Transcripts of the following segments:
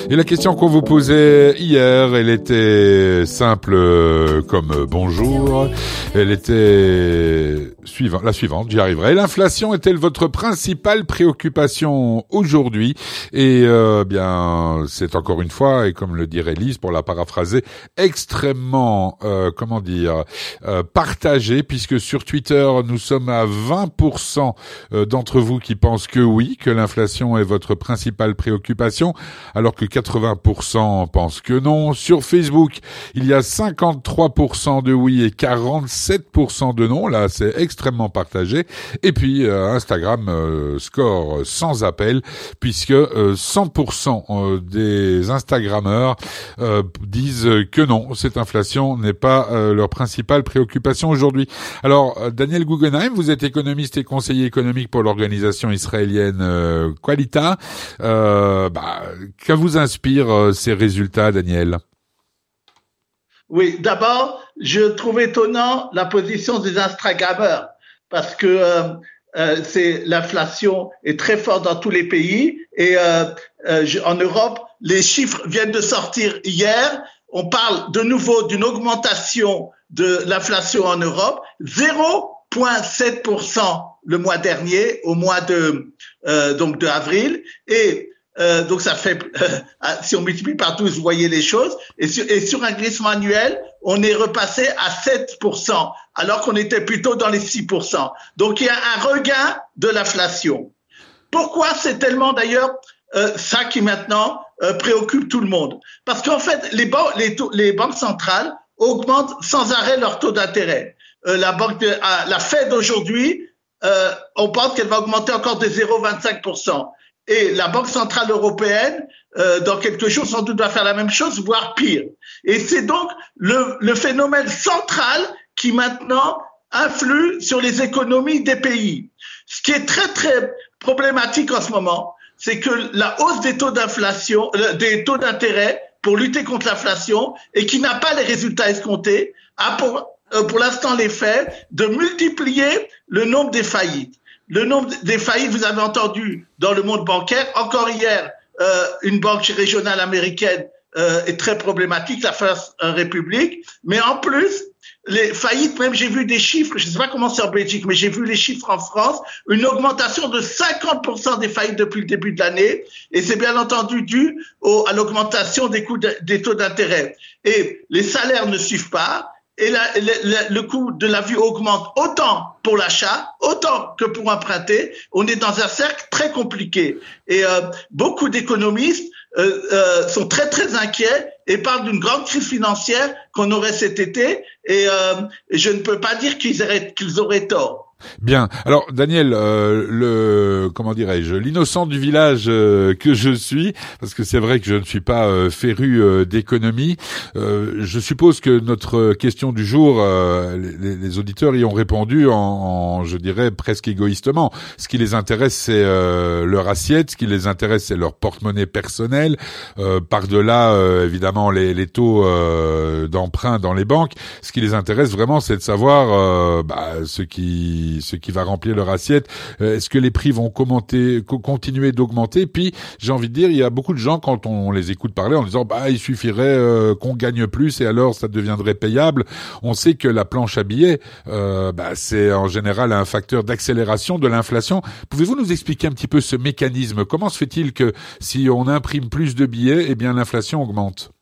Et la question qu'on vous posait hier, elle était simple comme bonjour. Elle était la suivante, j'y arriverai. L'inflation est-elle votre principale préoccupation aujourd'hui? Et bien, c'est encore une fois, et comme le dirait Lise, pour la paraphraser, extrêmement, partagé, puisque sur Twitter, nous sommes à 20% d'entre vous qui pensent que oui, que l'inflation est votre principale préoccupation, alors que 80% pensent que non. Sur Facebook, il y a 53% de oui et 47% de non. Là, c'est extrêmement partagé. Et puis, Instagram score sans appel, puisque 100% des Instagrammeurs disent que non, cette inflation n'est pas leur principale préoccupation aujourd'hui. Alors, Daniel Guggenheim, vous êtes économiste et conseiller économique pour l'organisation israélienne Qualita. Que vous inspirent ces résultats, Daniel? Oui, d'abord, je trouve étonnant la position des Instagrammeurs parce que l'inflation est très forte dans tous les pays et en Europe, les chiffres viennent de sortir hier. On parle de nouveau d'une augmentation de l'inflation en Europe, 0,7% le mois dernier, au mois de avril, et donc ça fait, si on multiplie par 12, vous voyez les choses, et sur un glissement annuel, on est repassé à 7%, alors qu'on était plutôt dans les 6%. Donc il y a un regain de l'inflation. Pourquoi c'est tellement d'ailleurs ça qui maintenant préoccupe tout le monde? Parce qu'en fait, les banques centrales augmentent sans arrêt leur taux d'intérêt. La Fed aujourd'hui, on pense qu'elle va augmenter encore de 0,25%. Et la Banque centrale européenne, dans quelques jours, sans doute va faire la même chose, voire pire. Et c'est donc le phénomène central qui maintenant influe sur les économies des pays. Ce qui est très, très problématique en ce moment, c'est que la hausse des taux d'inflation, des taux d'intérêt pour lutter contre l'inflation et qui n'a pas les résultats escomptés, a pour l'instant l'effet de multiplier le nombre des faillites. Le nombre des faillites, vous avez entendu dans le monde bancaire, encore hier, une banque régionale américaine est très problématique, la First Republic, mais en plus, les faillites, même j'ai vu des chiffres, je ne sais pas comment c'est en Belgique, mais j'ai vu les chiffres en France, une augmentation de 50% des faillites depuis le début de l'année, et c'est bien entendu dû à l'augmentation des coûts des taux d'intérêt. Et les salaires ne suivent pas, et le coût de la vie augmente autant pour l'achat, autant que pour emprunter. On est dans un cercle très compliqué. Et beaucoup d'économistes sont très, très inquiets et parlent d'une grande crise financière qu'on aurait cet été. Et je ne peux pas dire qu'ils auraient tort. Bien. Alors, Daniel, l'innocent du village que je suis, parce que c'est vrai que je ne suis pas féru d'économie. Je suppose que notre question du jour, les auditeurs y ont répondu je dirais presque égoïstement. Ce qui les intéresse, c'est leur assiette. Ce qui les intéresse, c'est leur porte-monnaie personnel. Par-delà, évidemment, les taux d'emprunt dans les banques. Ce qui les intéresse vraiment, c'est de savoir ce qui va remplir leur assiette. Est-ce que les prix vont continuer d'augmenter? Puis, j'ai envie de dire, il y a beaucoup de gens, quand on les écoute parler, en disant, il suffirait qu'on gagne plus et alors ça deviendrait payable. On sait que la planche à billets, c'est en général un facteur d'accélération de l'inflation. Pouvez-vous nous expliquer un petit peu ce mécanisme? Comment se fait-il que si on imprime plus de billets, eh bien l'inflation augmente?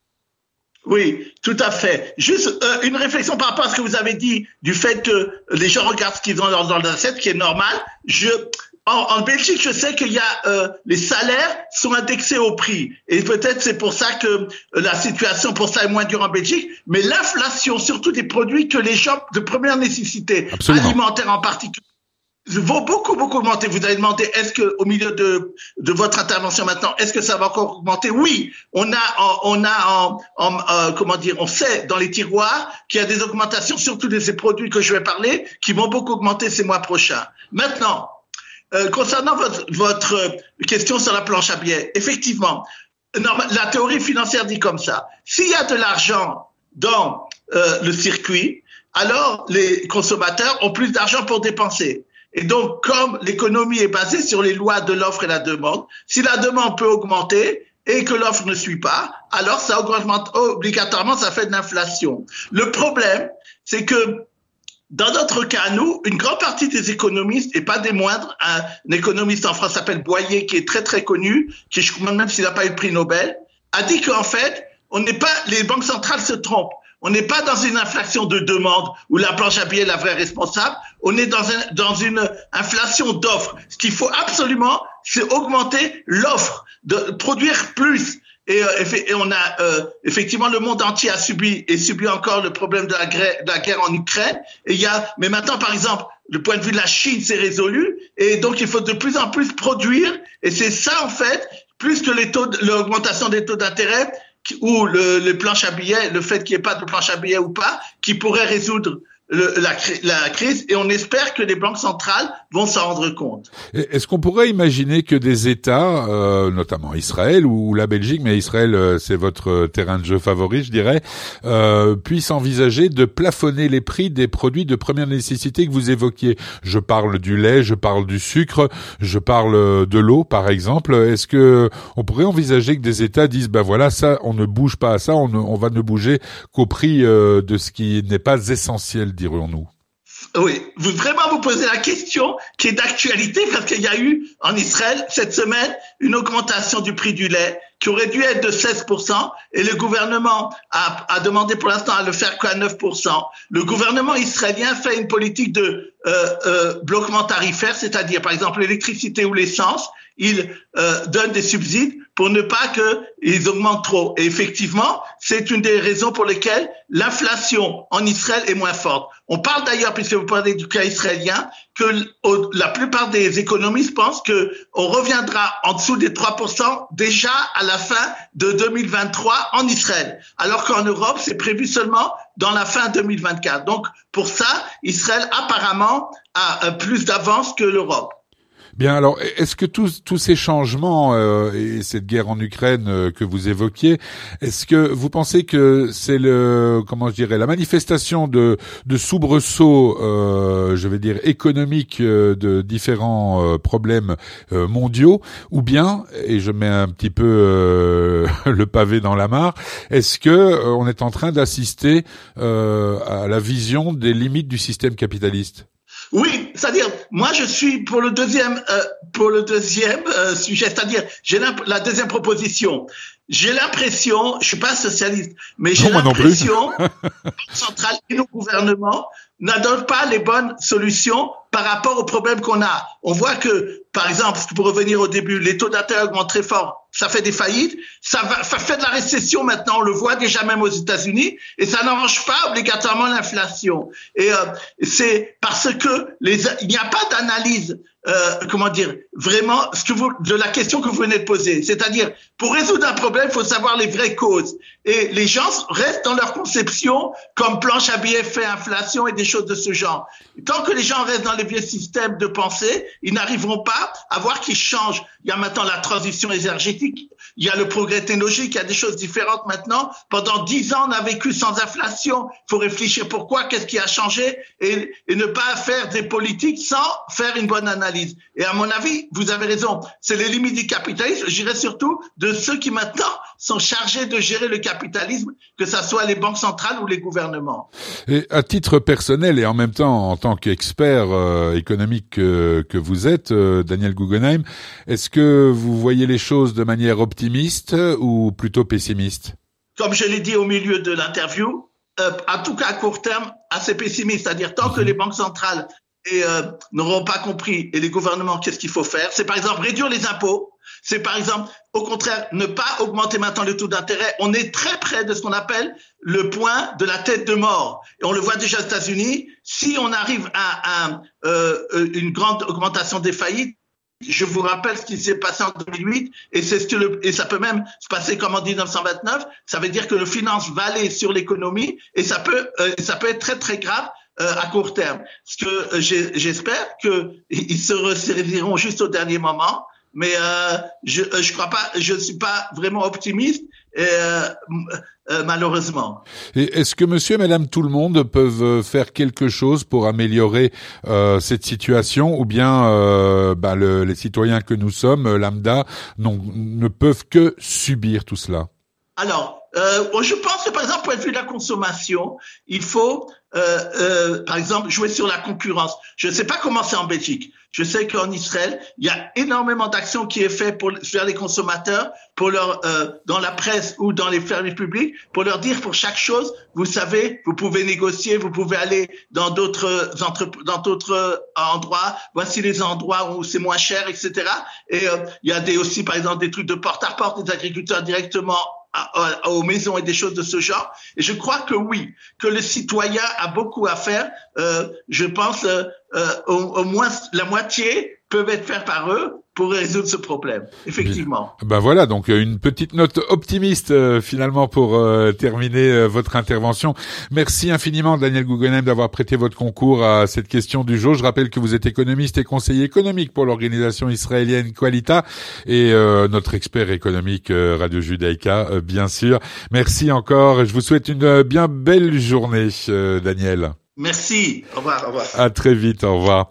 Oui, tout à fait. Juste une réflexion par rapport à ce que vous avez dit du fait que les gens regardent ce qu'ils ont dans leurs assiettes, qui est normal. En Belgique, je sais qu'il y a les salaires sont indexés au prix et peut-être c'est pour ça que la situation pour ça est moins dure en Belgique. Mais l'inflation, surtout des produits que les gens de première nécessité, Absolument. Alimentaires en particulier, vont beaucoup augmenter. Vous avez demandé, est-ce que au milieu de votre intervention maintenant, est-ce que ça va encore augmenter? Oui, on sait dans les tiroirs qu'il y a des augmentations, surtout de ces produits que je vais parler, qui vont beaucoup augmenter ces mois prochains. Maintenant, concernant votre question sur la planche à billets, effectivement, la théorie financière dit comme ça. S'il y a de l'argent dans le circuit, alors les consommateurs ont plus d'argent pour dépenser. Et donc, comme l'économie est basée sur les lois de l'offre et la demande, si la demande peut augmenter, et que l'offre ne suit pas, alors ça augmente obligatoirement, ça fait de l'inflation. Le problème, c'est que dans notre cas, nous, une grande partie des économistes, et pas des moindres, un économiste en France s'appelle Boyer, qui est très très connu, qui je crois même s'il n'a pas eu le prix Nobel, a dit qu'en fait, les banques centrales se trompent. On n'est pas dans une inflation de demande où la planche à billets est la vraie responsable. On est dans une inflation d'offres. Ce qu'il faut absolument, c'est augmenter l'offre, de produire plus. Et on a effectivement le monde entier a subi encore le problème de la guerre en Ukraine. Mais maintenant, par exemple, le point de vue de la Chine, c'est résolu. Et donc, il faut de plus en plus produire. Et c'est ça, en fait, plus que l'augmentation des taux d'intérêt ou les planches à billets, le fait qu'il n'y ait pas de planche à billets ou pas, qui pourrait résoudre la crise, et on espère que les banques centrales vont s'en rendre compte. Est-ce qu'on pourrait imaginer que des États, notamment Israël ou la Belgique, mais Israël c'est votre terrain de jeu favori, je dirais, puissent envisager de plafonner les prix des produits de première nécessité que vous évoquiez? Je parle du lait, je parle du sucre, je parle de l'eau, par exemple. Est-ce que on pourrait envisager que des États disent, ben voilà, ça, on ne bouge pas à ça, on va ne bouger qu'au prix de ce qui n'est pas essentiel, dirons-nous? Oui, vraiment vous posez la question qui est d'actualité parce qu'il y a eu en Israël cette semaine une augmentation du prix du lait qui aurait dû être de 16% et le gouvernement a demandé pour l'instant à le faire qu'à 9%. Le gouvernement israélien fait une politique de bloquement tarifaire, c'est-à-dire par exemple l'électricité ou l'essence, il donne des subsides pour ne pas qu'ils augmentent trop. Et effectivement, c'est une des raisons pour lesquelles l'inflation en Israël est moins forte. On parle d'ailleurs, puisque vous parlez du cas israélien, que la plupart des économistes pensent que on reviendra en dessous des 3% déjà à la fin de 2023 en Israël. Alors qu'en Europe, c'est prévu seulement dans la fin 2024. Donc, pour ça, Israël apparemment a plus d'avance que l'Europe. Bien, alors, est-ce que tous ces changements et cette guerre en Ukraine que vous évoquiez, est-ce que vous pensez que c'est la manifestation de soubresauts, je vais dire économiques de différents problèmes mondiaux, ou bien, et je mets un petit peu le pavé dans la mare, est-ce que on est en train d'assister à la vision des limites du système capitaliste? Oui, c'est-à-dire, moi je suis pour le deuxième sujet, c'est-à-dire la deuxième proposition. J'ai l'impression, je suis pas socialiste, mais j'ai l'impression que les banques centrales et nos gouvernements n'adoptent pas les bonnes solutions par rapport aux problèmes qu'on a. On voit que, par exemple, pour revenir au début, les taux d'intérêt augmentent très fort. Ça fait des faillites. Ça fait de la récession maintenant. On le voit déjà même aux États-Unis. Et ça n'arrange pas obligatoirement l'inflation. Et c'est parce que il n'y a pas d'analyse, vraiment, de la question que vous venez de poser. C'est-à-dire, pour résoudre un problème, il faut savoir les vraies causes. Et les gens restent dans leur conception, comme planche à billets fait inflation et des choses de ce genre. Tant que les gens restent dans les vieux systèmes de pensée, ils n'arriveront pas à voir qu'ils changent. Il y a maintenant la transition énergétique, il y a le progrès technologique, il y a des choses différentes maintenant. Pendant 10 ans, on a vécu sans inflation. Il faut réfléchir pourquoi, qu'est-ce qui a changé et ne pas faire des politiques sans faire une bonne analyse. Et à mon avis, vous avez raison, c'est les limites du capitalisme, je dirais surtout de ceux qui maintenant sont chargés de gérer le capitalisme, que ça soit les banques centrales ou les gouvernements. Et à titre personnel et en même temps en tant qu'expert économique que vous êtes, Daniel Guggenheim, est-ce que vous voyez les choses de manière optimiste ou plutôt pessimiste? Comme je l'ai dit au milieu de l'interview, en tout cas à court terme, assez pessimiste, c'est-à-dire tant que les banques centrales n'auront pas compris et les gouvernements qu'est-ce qu'il faut faire, c'est par exemple réduire les impôts, c'est par exemple au contraire ne pas augmenter maintenant le taux d'intérêt. On est très près de ce qu'on appelle le point de la tête de mort et on le voit déjà aux États-Unis. Si on arrive à une grande augmentation des faillites, je vous rappelle ce qui s'est passé en 2008 et et ça peut même se passer comme en 1929. Ça veut dire que le finance va aller sur l'économie et ça peut être très très grave à court terme. Ce que j'espère qu'ils se ressaisiront juste au dernier moment, mais je crois pas, je suis pas vraiment optimiste malheureusement. Et est-ce que monsieur et madame tout le monde peuvent faire quelque chose pour améliorer cette situation, ou bien les citoyens que nous sommes, lambda, ne peuvent que subir tout cela? Alors, je pense que par exemple, point de vue de la consommation, il faut, par exemple, jouer sur la concurrence. Je ne sais pas comment c'est en Belgique. Je sais qu'en Israël, il y a énormément d'actions qui est fait vers les consommateurs, pour leur, dans la presse ou dans les services publics, pour leur dire pour chaque chose, vous savez, vous pouvez négocier, vous pouvez aller dans d'autres endroits. Voici les endroits où c'est moins cher, etc. Et il y a aussi, par exemple, des trucs de porte-à-porte des agriculteurs directement aux maisons et des choses de ce genre. Et je crois que oui, que le citoyen a beaucoup à faire. Je pense au moins la moitié peuvent être faits par eux pour résoudre ce problème, effectivement. Ben voilà, donc une petite note optimiste finalement pour terminer votre intervention. Merci infiniment Daniel Guggenheim d'avoir prêté votre concours à cette question du jour. Je rappelle que vous êtes économiste et conseiller économique pour l'organisation israélienne Qualita et notre expert économique Radio Judaïka, bien sûr. Merci encore. Je vous souhaite une bien belle journée, Daniel. Merci. Au revoir. Au revoir. À très vite. Au revoir.